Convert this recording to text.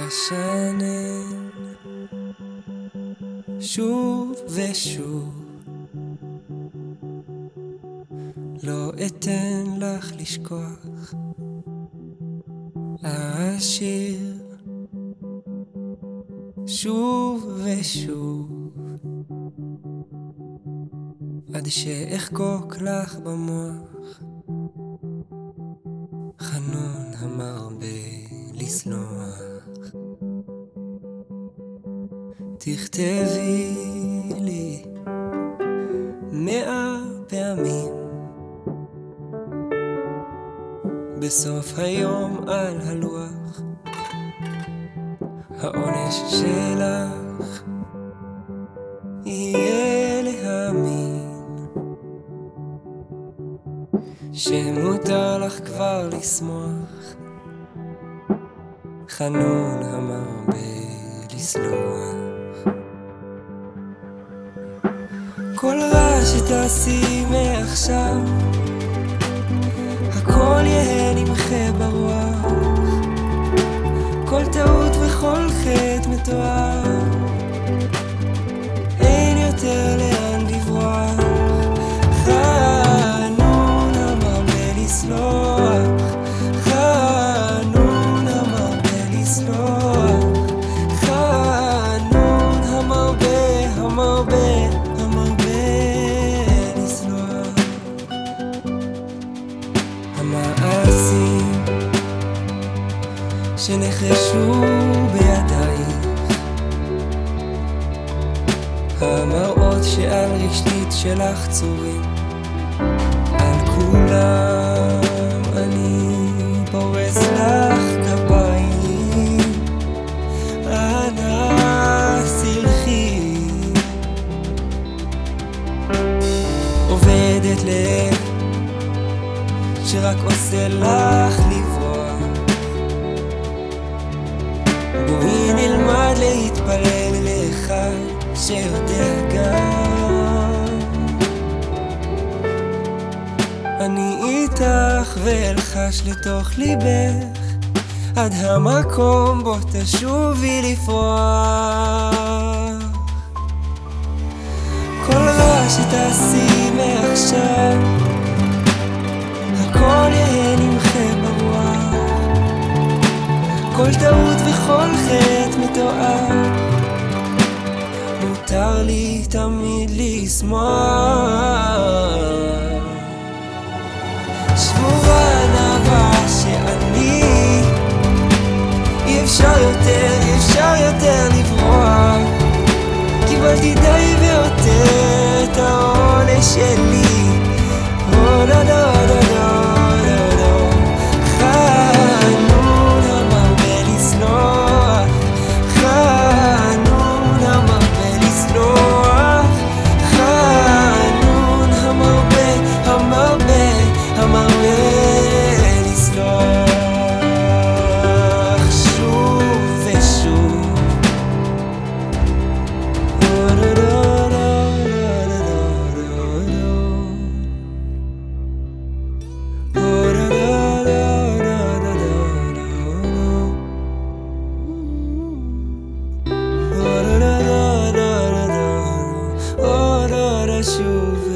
אשנן שוב ושוב, לא אתן לך לשכוח, אשיר שוב ושוב, עד שאחקוק לך במוח. חנון המרבה לסלוח, תכתבי לי 100 פעמים בסוף היום על הלוח, העונש שלך יהיה להאמין שמותר לך כבר לשמוח. חנון המרבה לסלוח, כל רע שתעשי מעכשיו הכל יהיה נמחה ברוח, כל טעות וכל חטא מתואר, אין יותר לאן לברוח. חנון המרבה לסלוח, חנון המרבה לסלוח, חנון המרבה המרבה לסלוח. המעשים שנחרשו בידייך, המראות שעל רשתית שלך צורים, על כולם אני פורס לך כפיים, אנא סלחי. עובדת לב שרק עושה לך לברוח, בואי נלמד להתפלל לאחד שיודע גם. אני איתך ואלחש לתוך ליבך עד המקום בו תשובי לפרוח, כל רע שתעשי מעכשיו הכל יהיה נמחה ברוח, כל טעות וכל חטא מתואר, מותר לי תמיד לשמוח. שבורה נאווה שאני אי אפשר יותר לברוח, קיבלתי די ויותר את העונש שלי. חנון המרבה לסלוח, חנון המרבה לסלוח, חנון המרבה לסלוח, שוב ושוב. שוב